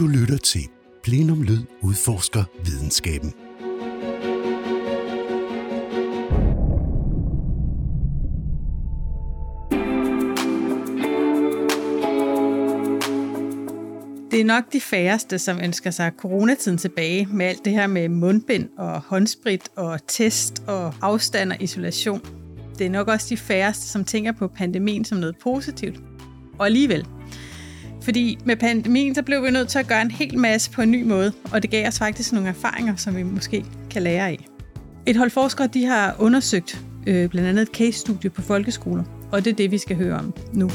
Du lytter til Plenum Lyd udforsker videnskaben. Det er nok de færreste, som ønsker sig coronatiden tilbage med alt det her med mundbind og håndsprit og test og afstand og isolation. Det er nok også de færreste, som tænker på pandemien som noget positivt. Og alligevel. Fordi med pandemien, så blev vi nødt til at gøre en hel masse på en ny måde, og det gav os faktisk nogle erfaringer, som vi måske kan lære af. Et hold forskere, de har undersøgt blandt andet et case-studie på folkeskoler, og det er det, vi skal høre om nu.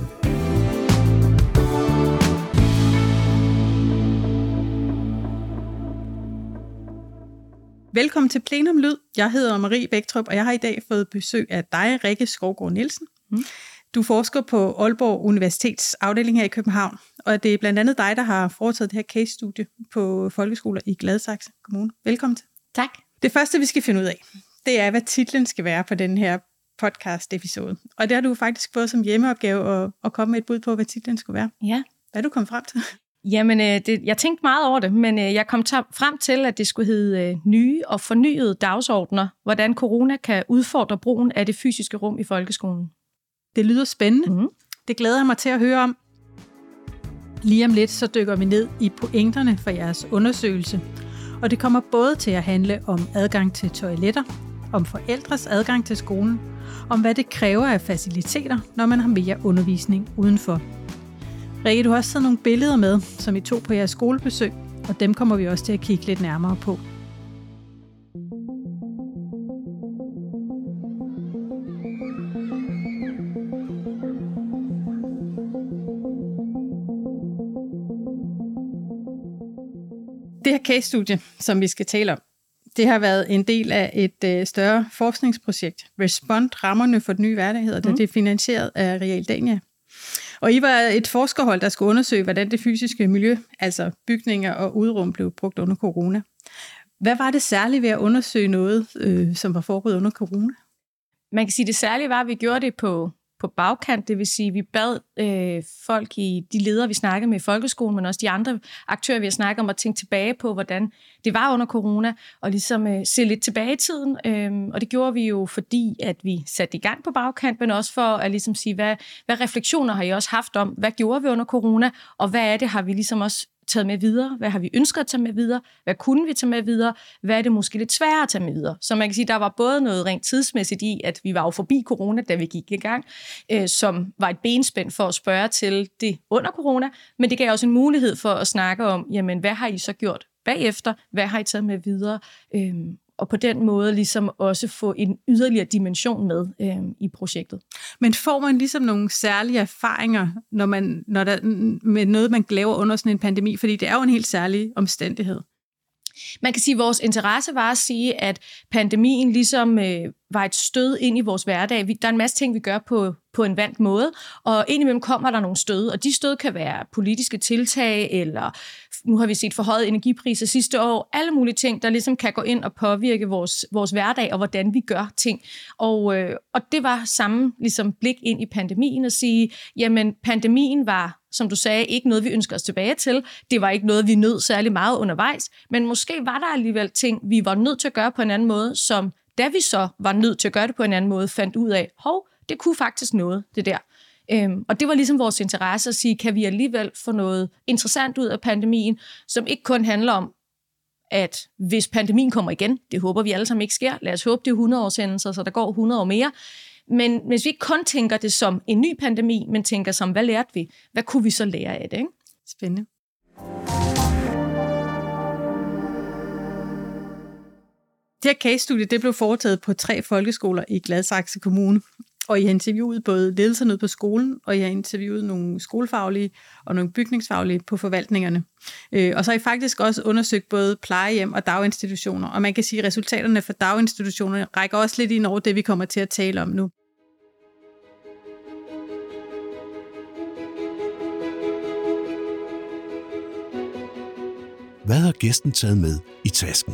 Velkommen til Plenum Lyd. Jeg hedder Marie Bæktrup, og jeg har i dag fået besøg af dig, Rikke Skovgaard Nielsen. Du forsker på Aalborg Universitets afdeling her i København, og det er blandt andet dig, der har foretaget det her case-studie på folkeskoler i Gladsaxe Kommune. Velkommen til. Tak. Det første, vi skal finde ud af, det er, hvad titlen skal være på den her podcast-episode. Og det har du faktisk fået som hjemmeopgave at komme med et bud på, hvad titlen skulle være. Ja. Hvad er du kommet frem til? Jamen, jeg tænkte meget over det, men jeg kom frem til, at det skulle hedde nye og fornyede dagsordner, hvordan corona kan udfordre brugen af det fysiske rum i folkeskolen. Det lyder spændende. Mm-hmm. Det glæder jeg mig til at høre om. Lige om lidt, så dykker vi ned i pointerne for jeres undersøgelse. Og det kommer både til at handle om adgang til toiletter, om forældres adgang til skolen, om hvad det kræver af faciliteter, når man har mere undervisning udenfor. Rikke, du har også taget nogle billeder med, som I tog på jeres skolebesøg, og dem kommer vi også til at kigge lidt nærmere på. Det her case-studie, som vi skal tale om, det har været en del af et større forskningsprojekt. Respond, rammerne for den nye hverdag, hedder det. Det er finansieret af Realdania. Og I var et forskerhold, der skulle undersøge, hvordan det fysiske miljø, altså bygninger og udrum, blev brugt under corona. Hvad var det særlige ved at undersøge noget, som var foregået under corona? Man kan sige, at det særlige var, at vi gjorde det på bagkant, det vil sige, at vi bad folk i de ledere, vi snakkede med i folkeskolen, men også de andre aktører, vi har snakket om, at tænke tilbage på, hvordan det var under corona, og ligesom se lidt tilbage i tiden. Og det gjorde vi jo, fordi at vi satte i gang på bagkant, men også for at ligesom sige, hvad refleksioner har I også haft om, hvad gjorde vi under corona, og hvad er det, har vi ligesom også taget med videre? Hvad har vi ønsket at tage med videre? Hvad kunne vi tage med videre? Hvad er det måske lidt sværere at tage med videre? Så man kan sige, der var både noget rent tidsmæssigt i, at vi var jo forbi corona, da vi gik i gang, som var et benspænd for at spørge til det under corona, men det gav også en mulighed for at snakke om, jamen, hvad har I så gjort bagefter? Hvad har I taget med videre? Og på den måde ligesom også få en yderligere dimension med i projektet. Men får man ligesom nogle særlige erfaringer, når der med noget, man laver under sådan en pandemi? Fordi det er jo en helt særlig omstændighed. Man kan sige, at vores interesse var at sige, at pandemien ligesom var et stød ind i vores hverdag. Der er en masse ting, vi gør på en vant måde, og indimellem kommer der nogle stød, og de stød kan være politiske tiltag, eller nu har vi set forhøjede energipriser sidste år, alle mulige ting, der ligesom kan gå ind og påvirke vores hverdag, og hvordan vi gør ting. Og det var samme ligesom blik ind i pandemien, at sige, jamen pandemien var, som du sagde, ikke noget, vi ønsker os tilbage til. Det var ikke noget, vi nød særlig meget undervejs, men måske var der alligevel ting, vi var nødt til at gøre på en anden måde, som da vi så var nødt til at gøre det på en anden måde, fandt ud af, det kunne faktisk noget, det der. Og det var ligesom vores interesse at sige, kan vi alligevel få noget interessant ud af pandemien, som ikke kun handler om, at hvis pandemien kommer igen, det håber vi alle sammen ikke sker, lad os håbe, det er 100 års hændelser, så der går 100 år mere, men hvis vi ikke kun tænker det som en ny pandemi, men tænker som, hvad lærte vi? Hvad kunne vi så lære af det? Ikke? Spændende. Det her case-studie, det blev foretaget på 3 folkeskoler i Gladsaxe Kommune, og I har interviewet både ledelserne på skolen, og I har interviewet nogle skolefaglige og nogle bygningsfaglige på forvaltningerne. Og så har I faktisk også undersøgt både plejehjem og daginstitutioner, og man kan sige, at resultaterne for daginstitutionerne rækker også lidt ind over det, vi kommer til at tale om nu. Hvad har gæsten taget med i tasken?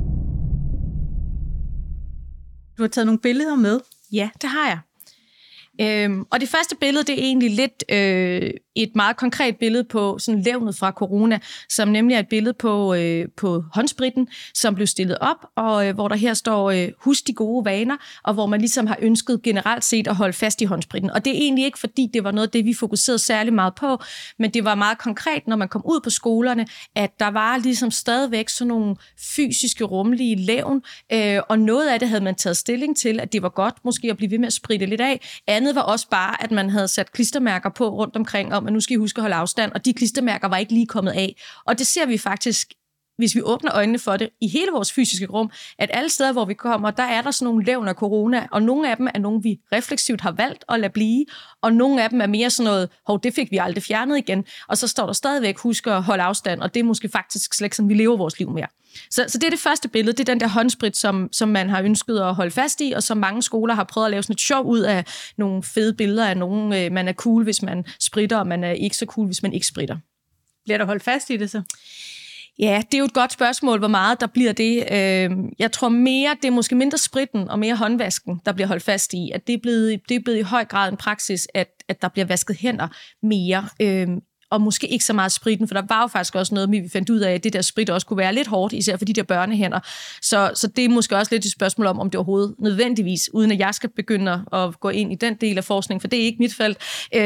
Du har taget nogle billeder med. Ja, det har jeg. Og det første billede, det er egentlig lidt et meget konkret billede på sådan levnet fra corona, som nemlig er et billede på håndspritten, som blev stillet op, og hvor der her står, husk de gode vaner, og hvor man ligesom har ønsket generelt set at holde fast i håndspritten. Og det er egentlig ikke, fordi det var noget af det, vi fokuserede særlig meget på, men det var meget konkret, når man kom ud på skolerne, at der var ligesom stadigvæk sådan nogle fysiske, rummelige levn, og noget af det havde man taget stilling til, at det var godt måske at blive ved med at spritte lidt af. Andet var også bare, at man havde sat klistermærker på rundt omkring, om at nu skal I huske at holde afstand, og de klistermærker var ikke lige kommet af. Og det ser vi faktisk, hvis vi åbner øjnene for det, i hele vores fysiske rum, at alle steder, hvor vi kommer, der er der sådan nogle levn af corona, og nogle af dem er nogle, vi refleksivt har valgt at lade blive, og nogle af dem er mere sådan noget, det fik vi aldrig fjernet igen, og så står der stadigvæk, husk at holde afstand, og det er måske faktisk slet ikke sådan, vi lever vores liv mere. Så det er det første billede, det er den der håndsprit, som man har ønsket at holde fast i, og som mange skoler har prøvet at lave sådan et sjov ud af nogle fede billeder af nogen, man er cool, hvis man spritter, og man er ikke så cool, hvis man ikke spritter. Bliver der holdt fast i det så? Ja, det er jo et godt spørgsmål, hvor meget der bliver det. Jeg tror mere, det er måske mindre spritten og mere håndvasken, der bliver holdt fast i. At det er blevet i høj grad en praksis, at der bliver vasket hænder mere. Og måske ikke så meget spritten, for der var jo faktisk også noget, vi fandt ud af, at det der sprit også kunne være lidt hårdt, især for de der børnehænder. Så det er måske også lidt et spørgsmål om det overhovedet nødvendigvis, uden at jeg skal begynde at gå ind i den del af forskning, for det er ikke mit felt,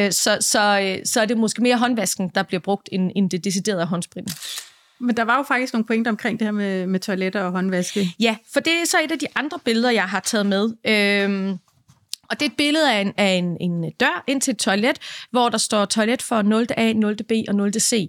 så er det måske mere håndvasken, der bliver brugt, end det deciderede håndspritten. Men der var jo faktisk nogle pointer omkring det her med toiletter og håndvaske. Ja, for det er så et af de andre billeder, jeg har taget med. Og det er et billede af en dør ind til et toilet, hvor der står toilet for 0. A, 0. B og 0. C.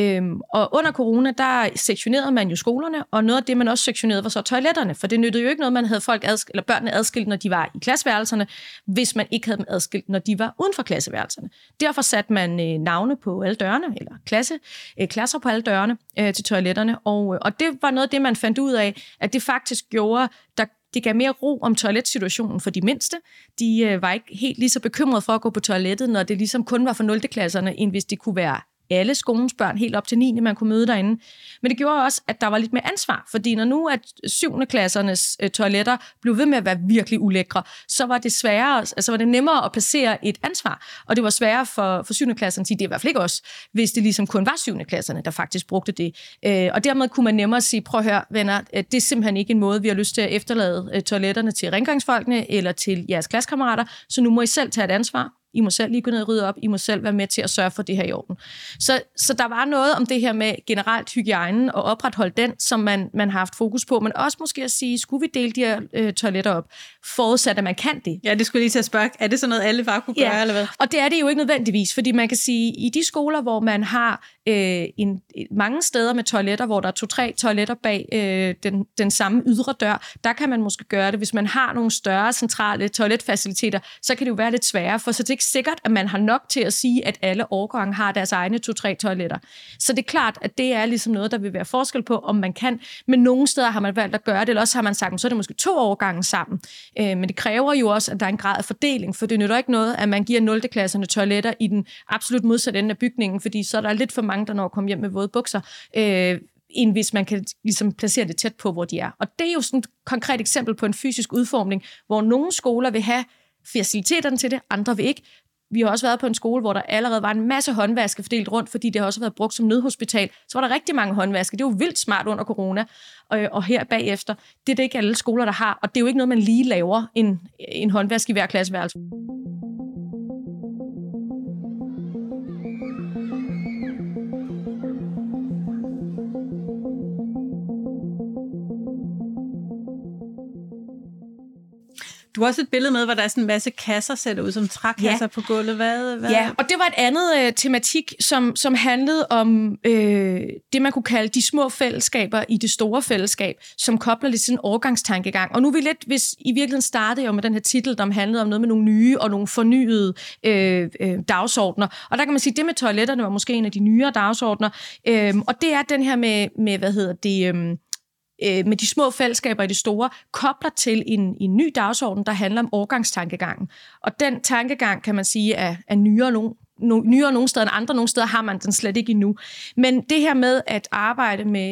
Og under corona, der sektionerede man jo skolerne, og noget af det, man også sektionerede, var så toiletterne. For det nyttede jo ikke noget, man havde børnene adskilt, når de var i klasseværelserne, hvis man ikke havde dem adskilt, når de var uden for klasseværelserne. Derfor satte man navne på alle dørene, eller klasser på alle dørene til toiletterne. Og det var noget af det, man fandt ud af, at det faktisk gjorde, det gav mere ro om toiletsituationen for de mindste. De var ikke helt lige så bekymrede for at gå på toilettet, når det ligesom kun var for 0. klasserne, end hvis det kunne være alle skolens børn helt op til 9. man kunne møde derinde. Men det gjorde også, at der var lidt mere ansvar, fordi når nu at 7. klassernes toiletter blev ved med at være virkelig ulækre, så var det sværere, altså var det nemmere at placere et ansvar, og det var sværere for 7. klasserne at sige, det er i hvert fald ikke os, hvis det ligesom kun var 7. klasserne, der faktisk brugte det. Og dermed kunne man nemmere sige, prøv at høre, venner, det er simpelthen ikke en måde, vi har lyst til at efterlade toiletterne til rengøringsfolkene eller til jeres klassekammerater, så nu må I selv tage et ansvar. I må selv lige gå ned og rydde op. I må selv være med til at sørge for det her i orden. Så der var noget om det her med generelt hygiejnen og opretholde den, som man har haft fokus på, men også måske at sige, skulle vi dele de her toiletter op, forudsat at man kan det. Ja, det skulle lige til at spørge. Er det sådan noget, alle bare kunne gøre, eller hvad? Og det er det jo ikke nødvendigvis, fordi man kan sige, i de skoler, hvor man har mange steder med toiletter, hvor der er 2-3 toiletter bag den samme ydre dør, der kan man måske gøre det. Hvis man har nogle større centrale toiletfaciliteter, så kan det jo være lidt sværere, for så det er ikke sikkert, at man har nok til at sige, at alle årgange har deres egne 2-3 toiletter. Så det er klart, at det er ligesom noget, der vil være forskel på, om man kan. Men nogle steder har man valgt at gøre det, eller også har man sagt, så er det måske 2 årgange sammen. Men det kræver jo også, at der er en grad af fordeling, for det nytter ikke noget, at man giver 0. klasserne toiletter i den absolut modsatte ende af bygningen, fordi så er der lidt for mange, der når at komme hjem med våde bukser, end hvis man kan ligesom placere det tæt på, hvor de er. Og det er jo sådan et konkret eksempel på en fysisk udformning, hvor nogle skoler vil have faciliteterne til det, andre vil ikke. Vi har også været på en skole, hvor der allerede var en masse håndvaske fordelt rundt, fordi det har også været brugt som nødhospital. Så var der rigtig mange håndvaske. Det er jo vildt smart under corona. Og her bagefter, det er det ikke alle skoler, der har. Og det er jo ikke noget, man lige laver en håndvask i hver klasseværelse. Du har også et billede med, hvor der er sådan en masse kasser sat ud som trækasser på gulvet. Hvad? Ja, og det var et andet tematik, som handlede om det, man kunne kalde de små fællesskaber i det store fællesskab, som kobler lidt sådan en overgangstankegang. Og nu er vi lidt, hvis i virkeligheden startede jo med den her titel, der handlede om noget med nogle nye og nogle fornyede dagsordner. Og der kan man sige, at det med toiletterne var måske en af de nyere dagsordner. Og det er den her med med de små fællesskaber i det store, kobler til en ny dagsorden, der handler om overgangstankegangen. Og den tankegang, kan man sige, er nyere nogle steder end andre. Nogle steder har man den slet ikke endnu. Men det her med at arbejde med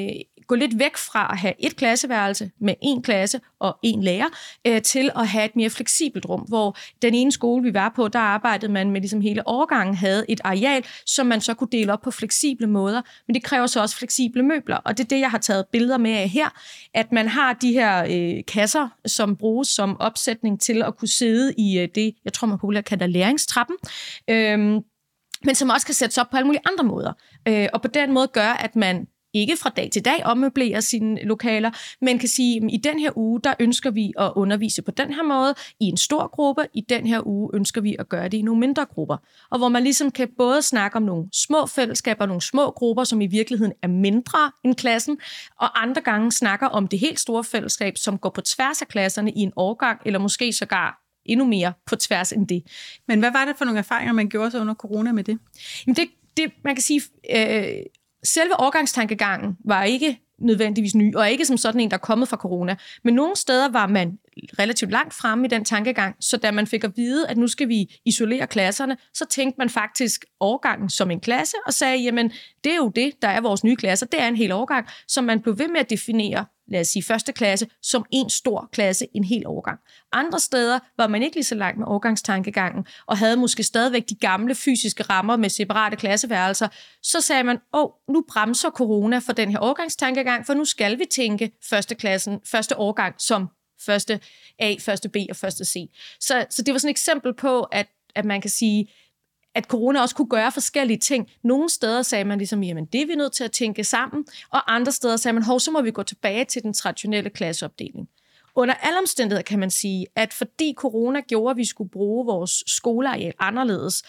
gå lidt væk fra at have et klasseværelse med en klasse og en lærer, til at have et mere fleksibelt rum, hvor den ene skole, vi var på, der arbejdede man med ligesom hele årgangen, havde et areal, som man så kunne dele op på fleksible måder, men det kræver så også fleksible møbler, og det er det, jeg har taget billeder med af her, at man har de her kasser, som bruges som opsætning til at kunne sidde i det, jeg tror man populært kalder læringstrappen, men som også kan sættes op på alle mulige andre måder. Og på den måde gør, at man ikke fra dag til dag ommøblerer sine lokaler, men kan sige, at i den her uge, der ønsker vi at undervise på den her måde i en stor gruppe. I den her uge ønsker vi at gøre det i nogle mindre grupper. Og hvor man ligesom kan både snakke om nogle små fællesskaber, nogle små grupper, som i virkeligheden er mindre end klassen, og andre gange snakker om det helt store fællesskab, som går på tværs af klasserne i en årgang, eller måske sågar endnu mere på tværs end det. Men hvad var det for nogle erfaringer, man gjorde sig under corona med det? Jamen det man kan sige, selve årgangstankegangen var ikke nødvendigvis ny, og ikke som sådan en, der er kommet fra corona. Men nogle steder var man relativt langt fremme i den tankegang, så da man fik at vide, at nu skal vi isolere klasserne, så tænkte man faktisk årgangen som en klasse, og sagde, jamen, det er jo det, der er vores nye klasser, det er en hel årgang, så man blev ved med at definere, lad os sige, første klasse som en stor klasse, en hel årgang. Andre steder var man ikke lige så langt med årgangstankegangen, og havde måske stadigvæk de gamle fysiske rammer med separate klasseværelser. Så sagde man, nu bremser corona for den her årgangstankegang, for nu skal vi tænke første årgang som første A, første B og første C. Så det var sådan et eksempel på, at man kan sige, at corona også kunne gøre forskellige ting. Nogle steder sagde man ligesom, jamen det er vi nødt til at tænke sammen, og andre steder sagde man, så må vi gå tilbage til den traditionelle klasseopdeling. Under alle omstændigheder kan man sige, at fordi corona gjorde, at vi skulle bruge vores skoleareal anderledes,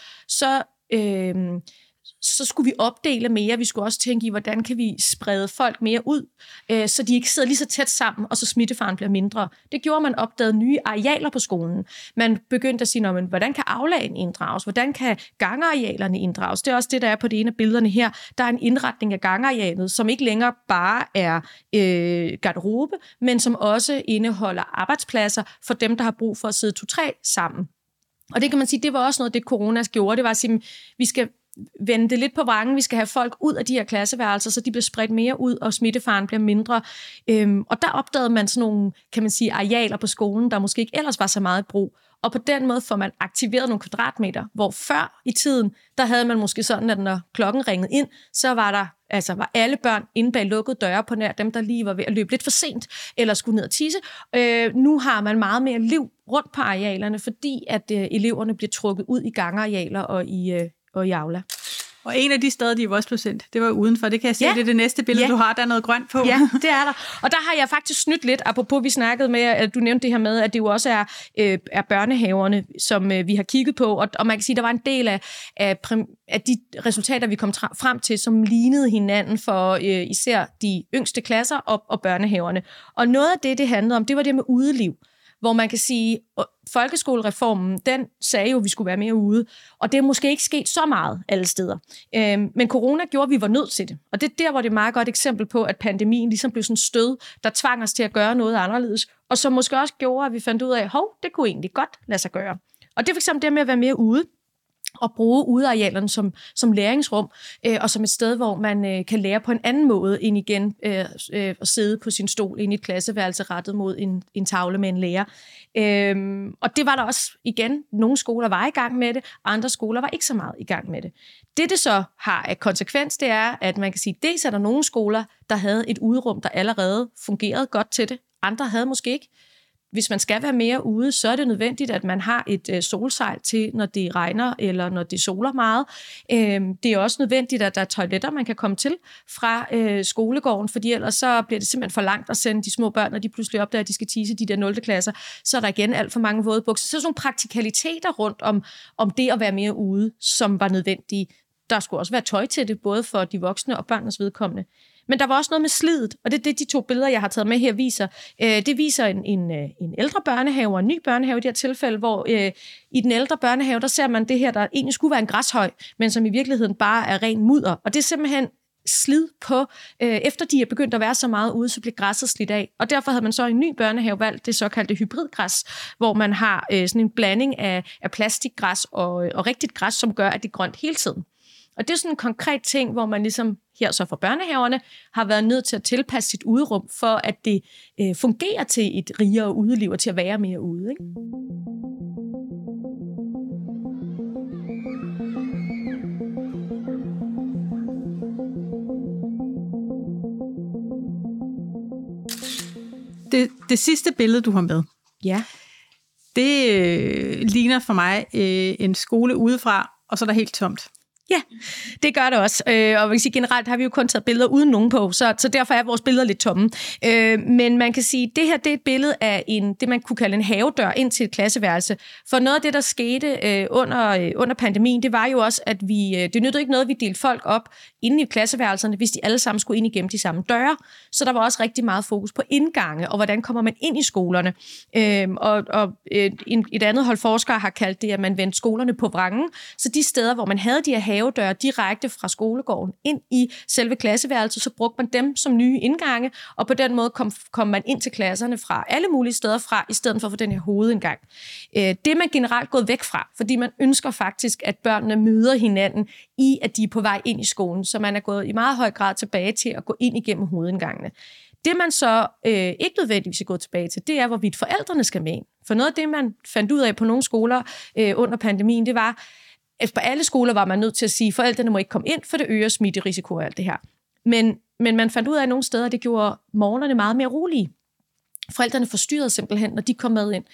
så skulle vi opdele mere. Vi skulle også tænke i, hvordan kan vi sprede folk mere ud, så de ikke sidder lige så tæt sammen, og så smittefaren bliver mindre. Det gjorde, man opdagede nye arealer på skolen. Man begyndte at sige, hvordan kan aulaen inddrages? Hvordan kan gangarealerne inddrages? Det er også det, der er på det ene af billederne her. Der er en indretning af gangarealet, som ikke længere bare er garderobe, men som også indeholder arbejdspladser for dem, der har brug for at sidde 2-3 sammen. Og det kan man sige, det var også noget, det corona gjorde. Det var at sige, vi skal vende det lidt på vrangen. Vi skal have folk ud af de her klasseværelser, så de bliver spredt mere ud, og smittefaren bliver mindre. Og der opdagede man sådan nogle, kan man sige, arealer på skolen, der måske ikke ellers var så meget i brug. Og på den måde får man aktiveret nogle kvadratmeter, hvor før i tiden, der havde man måske sådan, at når klokken ringede ind, så var alle børn inde bag lukkede døre på nær dem, der lige var ved at løbe lidt for sent, eller skulle ned og tisse. Nu har man meget mere liv rundt på arealerne, fordi at eleverne bliver trukket ud i gangarealer og i aula. Og en af de steder, de også blev sendt, det var udenfor. Det kan jeg se, det er det næste billede, du har, der er noget grønt på. Ja, det er der. Og der har jeg faktisk snydt lidt, apropos vi snakkede med, at du nævnte det her med, at det jo også er børnehaverne, som vi har kigget på. Og man kan sige, at der var en del af de resultater, vi kom frem til, som lignede hinanden for især de yngste klasser og børnehaverne. Og noget af det handlede om, det var det med udeliv. Hvor man kan sige, at folkeskolereformen, den sagde jo, at vi skulle være mere ude. Og det er måske ikke sket så meget alle steder. Men corona gjorde, at vi var nødt til det. Og det er der, hvor det er et meget godt eksempel på, at pandemien ligesom blev sådan en stød, der tvang os til at gøre noget anderledes. Og som måske også gjorde, at vi fandt ud af, det kunne egentlig godt lade sig gøre. Og det er for eksempel det med at være mere ude. Og bruge udearealerne som læringsrum, og som et sted, hvor man kan lære på en anden måde end igen at sidde på sin stol inde i et klasseværelse rettet mod en tavle med en lærer. Og det var der også igen, nogle skoler var i gang med det, andre skoler var ikke så meget i gang med det. Det så har af konsekvens, det er, at man kan sige, dels er der nogle skoler, der havde et uderum, der allerede fungerede godt til det, andre havde måske ikke. Hvis man skal være mere ude, så er det nødvendigt, at man har et solsejl til, når det regner eller når det soler meget. Det er også nødvendigt, at der er toiletter, man kan komme til fra skolegården, fordi ellers så bliver det simpelthen for langt at sende de små børn, når de pludselig opdager, at de skal tisse de der 0. klasser. Så er der igen alt for mange våde bukser. Så sådan nogle praktikaliteter rundt om det at være mere ude, som var nødvendige. Der skulle også være tøj til det, både for de voksne og børnenes vedkommende. Men der var også noget med slidet, og det er det, de 2 billeder, jeg har taget med her, viser. Det viser en ældre børnehave og en ny børnehave i det her tilfælde, hvor i den ældre børnehave, der ser man det her, der egentlig skulle være en græshøj, men som i virkeligheden bare er ren mudder. Og det er simpelthen slid på, efter de er begyndt at være så meget ude, så bliver græsset slidt af. Og derfor havde man så i en ny børnehave valgt det såkaldte hybridgræs, hvor man har sådan en blanding af plastikgræs og rigtigt græs, som gør, at det er grønt hele tiden. Og det er sådan en konkret ting, hvor man ligesom her så for børnehaverne har været nødt til at tilpasse sit uderum, for at det fungerer til et rigere udeliv og til at være mere ude. Ikke? Det sidste billede, du har med, ja. Det ligner for mig en skole udefra, og så er der helt tomt. Ja, det gør det også. Og man kan sige, generelt har vi jo kun taget billeder uden nogen på, så derfor er vores billeder lidt tomme. Men man kan sige, at det her det er et billede af det, man kunne kalde en havedør ind til et klasseværelse. For noget af det, der skete under pandemien, det var jo også, at det nyttede ikke noget, vi delte folk op inde i klasseværelserne, hvis de alle sammen skulle ind igennem de samme døre. Så der var også rigtig meget fokus på indgange, og hvordan kommer man ind i skolerne. Et andet hold forskere har kaldt det, at man vendte skolerne på vrangen. Så de steder, hvor man havde de her havedøre direkte fra skolegården ind i selve klasseværelset, så brugte man dem som nye indgange, og på den måde kom man ind til klasserne fra alle mulige steder fra, i stedet for at få den her hovedindgang. Det er man generelt gået væk fra, fordi man ønsker faktisk, at børnene møder hinanden i, at de er på vej ind i skolen, så man er gået i meget høj grad tilbage til at gå ind igennem hovedindgangene. Det man så ikke nødvendigvis er gået tilbage til, det er, hvorvidt forældrene skal med ind. For noget af det, man fandt ud af på nogle skoler under pandemien, det var, at på alle skoler var man nødt til at sige, at forældrene må ikke komme ind, for det øger smitterisiko og alt det her. Men man fandt ud af, at nogle steder, det gjorde morgenerne meget mere rolige. Forældrene forstyrrede simpelthen, når de kom med ind.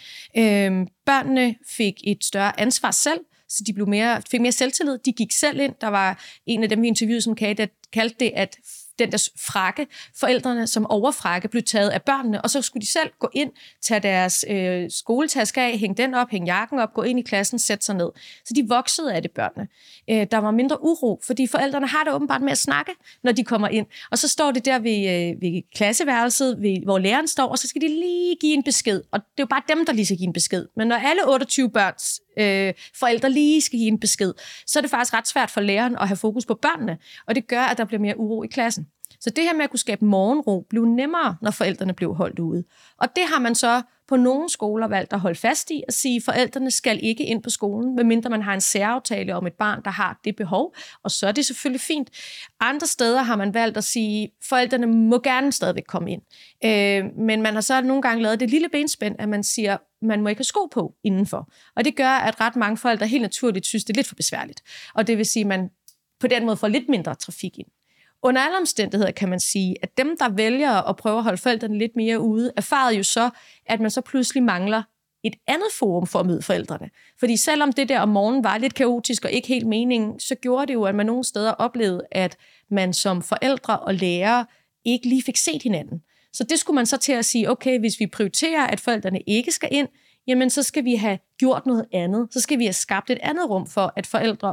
Børnene fik et større ansvar selv, så de fik mere selvtillid. De gik selv ind. Der var en af dem, vi interviewede, som kaldte det, at den der frakke, forældrene som overfrakke, blev taget af børnene, og så skulle de selv gå ind, tage deres skoletaske af, hænge den op, hænge jakken op, gå ind i klassen, sætte sig ned. Så de voksede af det, børnene. Der var mindre uro, fordi forældrene har det åbenbart med at snakke, når de kommer ind. Og så står det der ved klasseværelset, hvor læreren står, og så skal de lige give en besked. Og det er jo bare dem, der lige skal give en besked. Men når alle 28 børns forældre lige skal give en besked, så er det faktisk ret svært for læreren at have fokus på børnene, og det gør, at der bliver mere uro i klassen. Så det her med at kunne skabe morgenro blev nemmere, når forældrene blev holdt ude. Og det har man så på nogle skoler valgt at holde fast i, at sige, at forældrene skal ikke ind på skolen, medmindre man har en særaftale om et barn, der har det behov, og så er det selvfølgelig fint. Andre steder har man valgt at sige, at forældrene må gerne stadigvæk komme ind. Men man har så nogle gange lavet det lille benspænd, at man siger, at man må ikke have sko på indenfor. Og det gør, at ret mange forældre helt naturligt synes, det er lidt for besværligt. Og det vil sige, at man på den måde får lidt mindre trafik ind. Under alle omstændigheder kan man sige, at dem, der vælger at prøve at holde forældrene lidt mere ude, erfarede jo så, at man så pludselig mangler et andet forum for at møde forældrene. Fordi selvom det der om morgenen var lidt kaotisk og ikke helt meningen, så gjorde det jo, at man nogle steder oplevede, at man som forældre og lærere ikke lige fik set hinanden. Så det skulle man så til at sige, okay, hvis vi prioriterer, at forældrene ikke skal ind, jamen så skal vi have gjort noget andet. Så skal vi have skabt et andet rum for, at forældre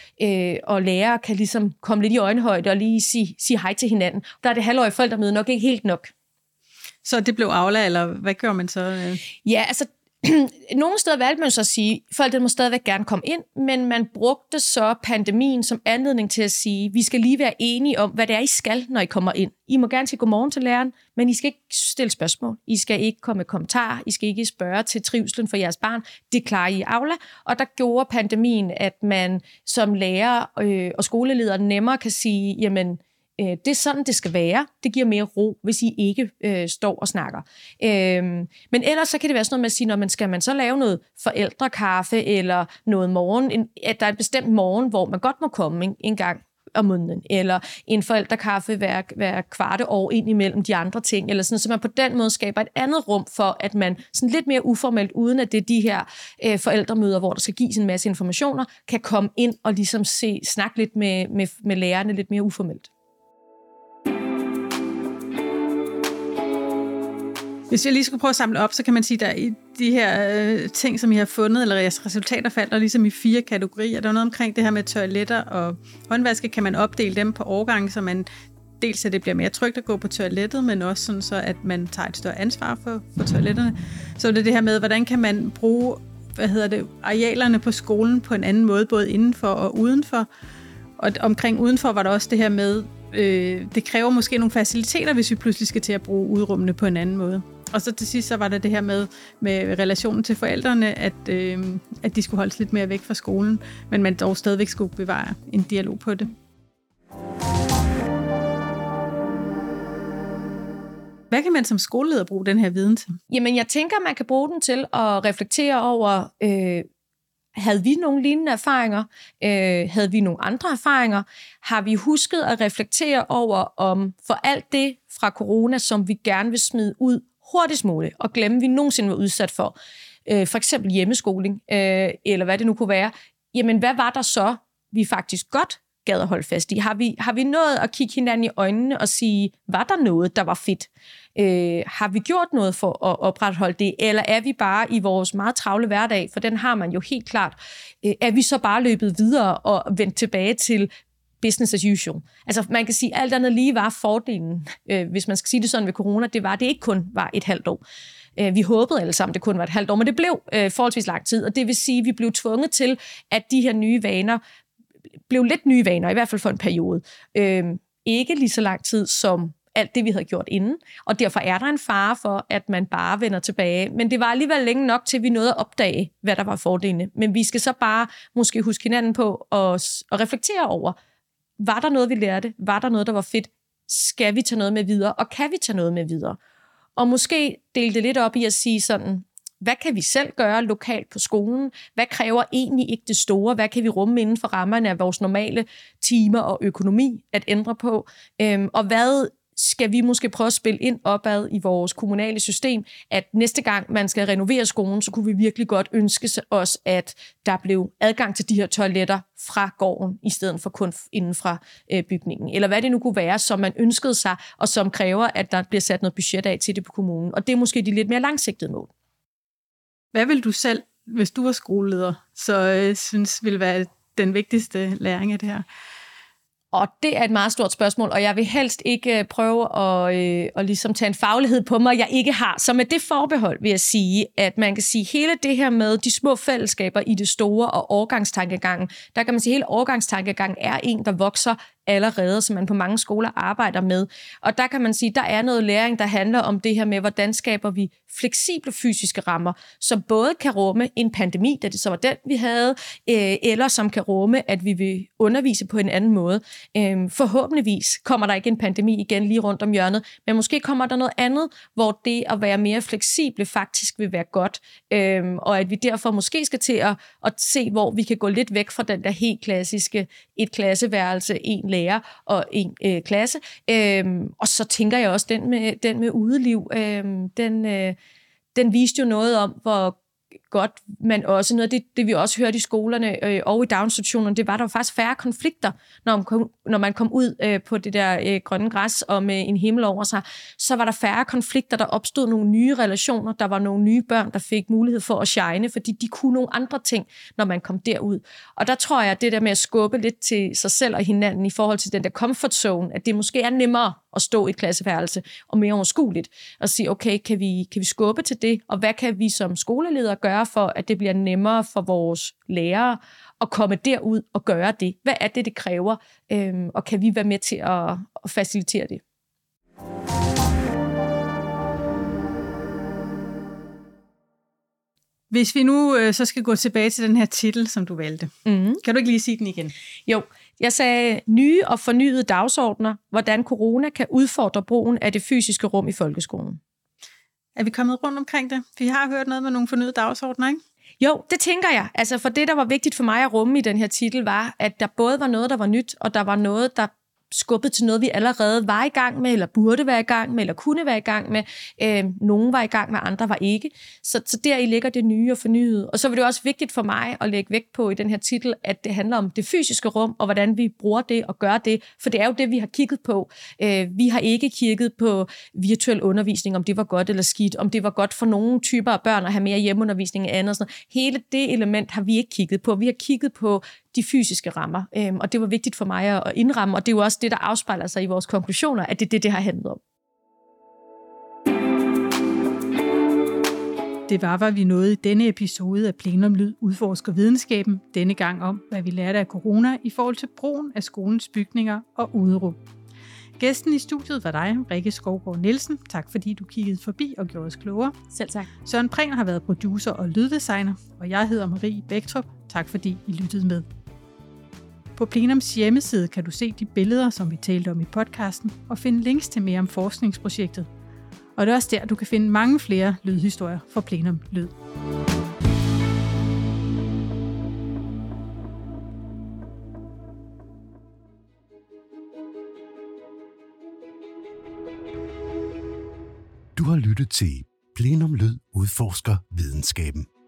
og lærere kan ligesom komme lidt i øjenhøjde og lige sige hej til hinanden. Der er det halvårige forældremøde nok ikke helt nok. Så det blev Aula, eller hvad gør man så? Ja, altså nogle steder valgte man så at sige, at forældrene må stadigvæk gerne komme ind, men man brugte så pandemien som anledning til at sige, at vi skal lige være enige om, hvad det er, I skal, når I kommer ind. I må gerne sige godmorgen til læreren, men I skal ikke stille spørgsmål. I skal ikke komme med kommentarer. I skal ikke spørge til trivslen for jeres barn. Det klarer I i Aula. Og der gjorde pandemien, at man som lærer og skoleleder nemmere kan sige, jamen, det er sådan, det skal være. Det giver mere ro, hvis I ikke står og snakker. Men ellers så kan det være sådan noget med at sige, når man skal man så lave noget forældrekaffe eller noget morgen, at der er en bestemt morgen, hvor man godt må komme en gang om måneden, eller en forældrekaffe hver kvarte år ind imellem de andre ting, eller sådan, så man på den måde skaber et andet rum for, at man sådan lidt mere uformelt, uden at det er de her forældremøder, hvor der skal gives en masse informationer, kan komme ind og ligesom snakke lidt med lærerne lidt mere uformelt. Hvis jeg lige skulle prøve at samle op, så kan man sige, at der er de her ting, som I har fundet, eller jeres resultater falder ligesom i 4 kategorier. Der er noget omkring det her med toiletter og håndvaske. Kan man opdele dem på årgange, så man dels at det bliver mere trygt at gå på toilettet, men også sådan så, at man tager et større ansvar for toiletterne. Så det her med, hvordan kan man bruge arealerne på skolen på en anden måde, både indenfor og udenfor. Og omkring udenfor var der også det her med, det kræver måske nogle faciliteter, hvis vi pludselig skal til at bruge udrummene på en anden måde. Og så til sidst, så var der det her med relationen til forældrene, at de skulle holdes lidt mere væk fra skolen, men man dog stadigvæk skulle bevare en dialog på det. Hvad kan man som skoleleder bruge den her viden til? Jamen, jeg tænker, man kan bruge den til at reflektere over, havde vi nogle lignende erfaringer? Havde vi nogle andre erfaringer? Har vi husket at reflektere over, om for alt det fra corona, som vi gerne vil smide ud hurtigst muligt, og glemme, vi nogensinde var udsat for, for eksempel hjemmeskoling, eller hvad det nu kunne være, jamen, hvad var der så, vi faktisk godt gad at holde fast i? Har vi nået at kigge hinanden i øjnene og sige, var der noget, der var fedt? Har vi gjort noget for at opretholde det? Eller er vi bare i vores meget travle hverdag, for den har man jo helt klart, er vi så bare løbet videre og vendt tilbage til business as usual? Altså man kan sige, alt andet lige var fordelen, hvis man skal sige det sådan ved corona, det ikke kun var et halvt år. Vi håbede alle sammen, det kun var et halvt år, men det blev forholdsvis lang tid, og det vil sige, at vi blev tvunget til, at de her nye vaner blev lidt nye vaner, i hvert fald for en periode. Ikke lige så lang tid som alt det, vi havde gjort inden, og derfor er der en fare for, at man bare vender tilbage. Men det var alligevel længe nok til, at vi nåede at opdage, hvad der var fordelene. Men vi skal så bare måske huske hinanden på at reflektere over, var der noget, vi lærte? Var der noget, der var fedt? Skal vi tage noget med videre? Og kan vi tage noget med videre? Og måske dele det lidt op i at sige sådan, hvad kan vi selv gøre lokalt på skolen? Hvad kræver egentlig ikke det store? Hvad kan vi rumme inden for rammerne af vores normale timer og økonomi at ændre på? Og hvad skal vi måske prøve at spille ind opad i vores kommunale system, at næste gang man skal renovere skolen, så kunne vi virkelig godt ønske os, at der blev adgang til de her toiletter fra gården, i stedet for kun inden fra bygningen. Eller hvad det nu kunne være, som man ønskede sig, og som kræver, at der bliver sat noget budget af til det på kommunen. Og det er måske de lidt mere langsigtede mål. Hvad vil du selv, hvis du var skoleleder, så synes ville være den vigtigste læring af det her? Og det er et meget stort spørgsmål, og jeg vil helst ikke prøve at ligesom tage en faglighed på mig, jeg ikke har. Så med det forbehold vil jeg sige, at man kan sige, hele det her med de små fællesskaber i det store og årgangstankegangen, der kan man sige, at hele årgangstankegangen er en, der vokser allerede, som man på mange skoler arbejder med. Og der kan man sige, der er noget læring, der handler om det her med, hvordan skaber vi fleksible fysiske rammer, som både kan rumme en pandemi, da det så var den, vi havde, eller som kan rumme, at vi vil undervise på en anden måde. Forhåbentligvis kommer der ikke en pandemi igen lige rundt om hjørnet, men måske kommer der noget andet, hvor det at være mere fleksible faktisk vil være godt, og at vi derfor måske skal til at se, hvor vi kan gå lidt væk fra den der helt klassiske et klasseværelse, en lærer og en klasse. Og så tænker jeg også, den med udeliv, den viste jo noget om, hvor godt man også, noget af det vi også hørte i skolerne og i daginstitutionerne, det var der jo faktisk færre konflikter, når man kom ud på det der grønne græs og med en himmel over sig, så var der færre konflikter, der opstod nogle nye relationer, der var nogle nye børn, der fik mulighed for at shine, fordi de kunne nogle andre ting, når man kom derud. Og der tror jeg, at det der med at skubbe lidt til sig selv og hinanden i forhold til den der comfort zone, at det måske er nemmere at stå i et klasseværelse og mere overskueligt og sige, okay, kan vi skubbe til det, og hvad kan vi som skoleledere gøre for, at det bliver nemmere for vores lærere at komme derud og gøre det? Hvad er det kræver, og kan vi være med til at facilitere det? Hvis vi nu så skal gå tilbage til den her titel, som du valgte. Mm-hmm. Kan du ikke lige sige den igen? Jo, jeg sagde nye og fornyede dagsordner, hvordan corona kan udfordre brugen af det fysiske rum i folkeskolen. Er vi kommet rundt omkring det? Vi har hørt noget med nogle fornyede dagsordner, ikke? Jo, det tænker jeg. Altså for det, der var vigtigt for mig at rumme i den her titel, var, at der både var noget, der var nyt, og der var noget, der skubbet til noget, vi allerede var i gang med, eller burde være i gang med, eller kunne være i gang med. Nogle var i gang med, andre var ikke. Så deri ligger det nye og fornyede. Og så var det også vigtigt for mig at lægge vægt på i den her titel, at det handler om det fysiske rum, og hvordan vi bruger det og gør det. For det er jo det, vi har kigget på. Vi har ikke kigget på virtuel undervisning, om det var godt eller skidt, om det var godt for nogle typer af børn at have mere hjemmeundervisning end andet. Hele det element har vi ikke kigget på. Vi har kigget på de fysiske rammer, og det var vigtigt for mig at indramme, og det er jo også det, der afspejler sig i vores konklusioner, at det er det har handlet om. Det var, hvad vi nåede i denne episode af Plenum Lyd udforsker videnskaben, denne gang om, hvad vi lærte af corona i forhold til brugen af skolens bygninger og uderum. Gæsten i studiet var dig, Rikke Skovgaard Nielsen. Tak fordi du kiggede forbi og gjorde os klogere. Selv tak. Søren Pringer har været producer og lyddesigner, og jeg hedder Marie Bæktrup. Tak fordi I lyttede med. På Plenums hjemmeside kan du se de billeder, som vi talte om i podcasten, og finde links til mere om forskningsprojektet. Og det er også der, du kan finde mange flere lydhistorier fra Plenum Lyd. Du har lyttet til Plenum Lyd udforsker videnskaben.